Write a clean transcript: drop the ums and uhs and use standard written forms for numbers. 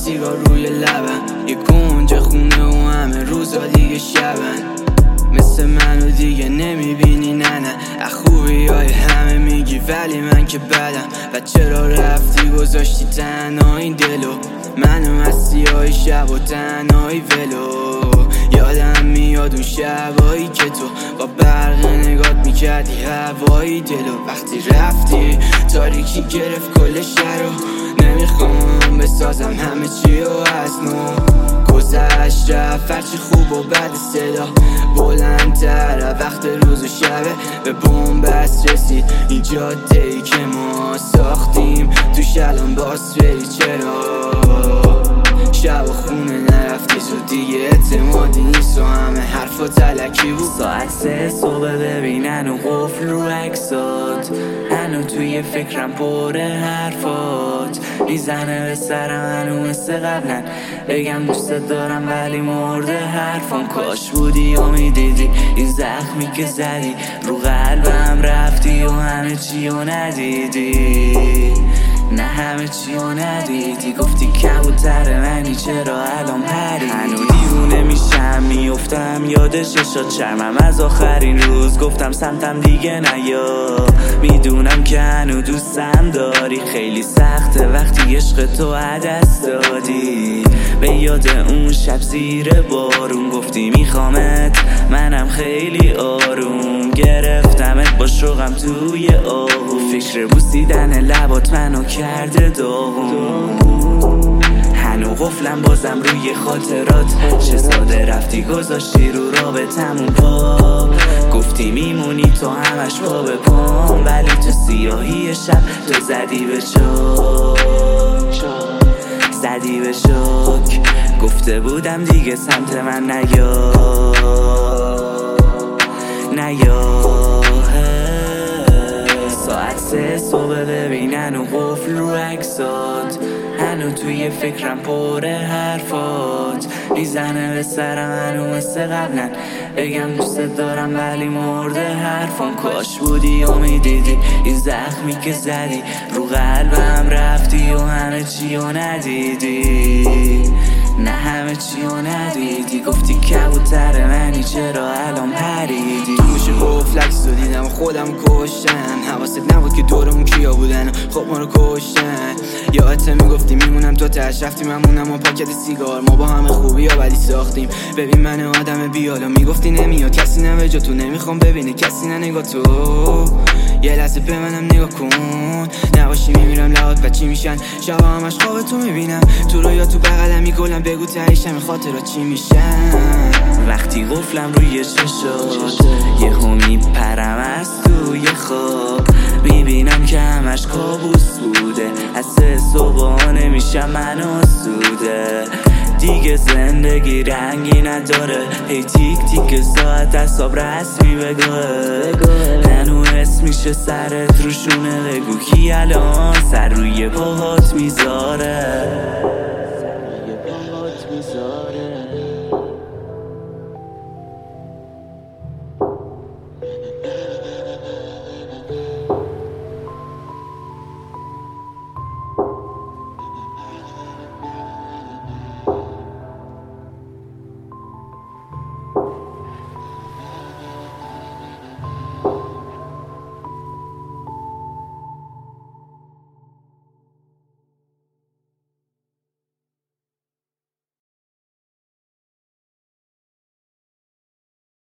سیگار روی لبن، یه گنج خونه و همه روزا دیگه شبن. مثل منو دیگه نمیبینی نه از خوبی های همه میگی ولی من که بدم. و چرا رفتی گذاشتی تنها این دلو، منو مستی های شب و تنهایی ولو. یادم میاد اون شبایی که تو با برق نگات میکردی هوایی دلو. وقتی رفتی تاریکی گرفت کل شهرو، نمیخوام بسازم همه چی و از نو. گذشت رفت هرچی خوب و بد صدا بلندتر، وقت روز و شبه به بنبست رسید این جاده ای که ما ساختیم توش الان باز بری. چرا شب و خونه نرفتی تو دیگه اعتمادی نیست و همه حرفا تلکی بود. ساعت 3 صبح ببینن و قفل رو عکسات، هنو توی فکرم پر حرفات میزنه به سرم هنو مثل قبلن. بگم دوست دارم ولی مرده حرفم. کاش بودی و میدیدی این زخمی که زدی رو قلبم، رفتی و همه چی و ندیدی. نه همه چی و ندیدی، گفتی کبوتر منی چرا الان پری. هنو دیوونه میشم میفتم یاد چشات شرمم از آخرین روز گفتم سمتم دیگه نیا. میدونم که هنو دوستم داری، خیلی سخته وقتی عشق تو دست دادی. به یاد اون شب زیر بارون گفتی میخوامت، منم خیلی آروم گرفتمت با شوقم توی آهو. فکر بوسیدن لبات منو کرده داغون، هنو قفلم بازم روی خاطرات. چه ساده رفتی گذاشتی رو رابطمون پا، گفتی میمونی تو همش پا به پام، ولی تو سیاهی شب تو زدی به چاک، زدی به شاک. گفته بودم دیگه سمت من نیا نیا. ساعت 3 صبح ببینن و قفل رو عکسات، هنو توی فکرم پر حرفات میزنه به سرم هنو مثل قبلن. بگم دوست دارم ولی مرده حرفم. کاش بودی و میدیدی این زخمی که زدی رو قلبم، رفتی و همه چی و ندیدی. نه همه چی و ندیدی، گفتی کبوتر منی چرا الان پریدی. توش قفلکس رو دیدم خودم کشتن، حواست نبود که دورمون کیا بودن خب ما رو کشتن. یادت میگفتی میمونم تو تش رفتی ممونم و پاکت سیگار. ما با همه خوبی ها ولی ساختیم. ببین من آدم بیالا میگفتی نمیاد کسی نه جا تو، نمیخوام ببینه کسی نه نگاه تو. یه لحظه به منم نگاه کن، نباشی میمیرم لحات بچی میشن. شبا همش خواب تو میبینم تو رو یا تو بغلم میگلم. بگو تهیش همین خاطرها چی میشن. وقتی قفلم روی چشات یهو میپرم از توی خواب، میبینم که همش کابوس بوده. از 3 صبح نمیشم من آسوده دیگه، زندگی رنگی نداره. هی تیک تیک ساعت حساب رسمی بگاه، هنو حس میشه سرت روشونه. بگو کی الان سر روی پاهات میذاره.